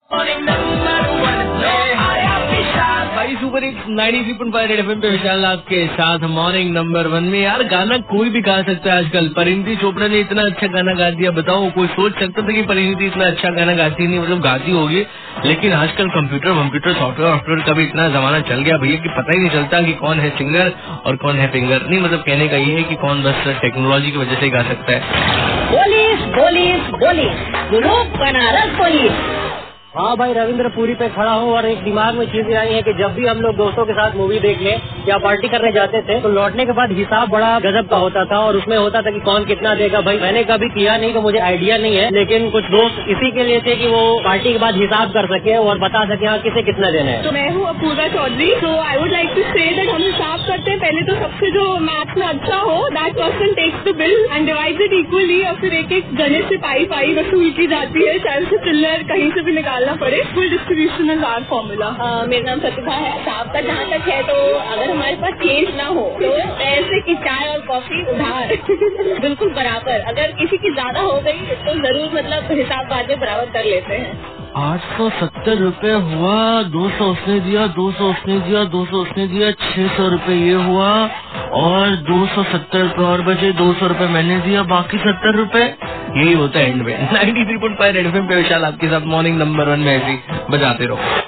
भाई super hit 93.5 red FM पे विशाल आपके साथ मॉर्निंग नंबर 1 में। यार गाना कोई भी गा सकता है आजकल। परिणीति चोपड़ा ने इतना अच्छा गाना गा दिया, बताओ कोई सोच सकता था कि परिणीति इतना अच्छा गाना गाती नहीं, मतलब गाती होगी, लेकिन आजकल कंप्यूटर सॉफ्टवेयर का भी इतना जमाना चल गया भैया कि पता ही नहीं चलता कि कौन है सिंगर और कौन है फिंगर। नहीं मतलब कहने का ये है कि कौन बस टेक्नोलॉजी की वजह से गा सकता है। Police Banaras police. हाँ भाई, रविंद्र पुरी पे खड़ा हूँ और एक दिमाग में चीजें आई है कि जब भी हम लोग दोस्तों के साथ मूवी देखने या पार्टी करने जाते थे तो लौटने के बाद हिसाब बड़ा गजब का होता था और उसमें होता था कि कौन कितना देगा। भाई मैंने कभी किया नहीं तो मुझे आइडिया नहीं है, लेकिन कुछ दोस्त इसी के लिए थे कि वो पार्टी के बाद हिसाब कर सके और बता सके हाँ किसे कितना देना है। तो मैं हूँ अपूर्वा चौधरी। तो I would like to say that हम हिसाब करते हैं, पहले तो सबसे जो मैथ्स में अच्छा हो that person takes the bill and divides it equally, और फिर एक एक गणित से पाई वसूल की जाती है, चाहे उसे चिल्लर कहीं से भी निकालना पड़े। Full distribution is our formula. मेरा नाम प्रतिभा है। हिसाब का जहाँ तक है तो अगर हमारे पास चेंज ना हो तो पैसे की चाय और कॉफी उधार बिल्कुल बराबर। अगर किसी की ज्यादा हो गई तो जरूर मतलब हिसाब बाद में बराबर कर लेते हैं। 870 रुपए हुआ, 200 उसने दिया, 200 उसने दिया, 200 उसने दिया, 600 रुपए ये हुआ और 270 रुपए और बचे, 200 रुपए मैंने दिया, बाकी 70 रुपए। यही होता है एंड में। 93.5 रेड एफएम पे विशाल आपके साथ मॉर्निंग नंबर 1 में ऐसी बजाते रहो।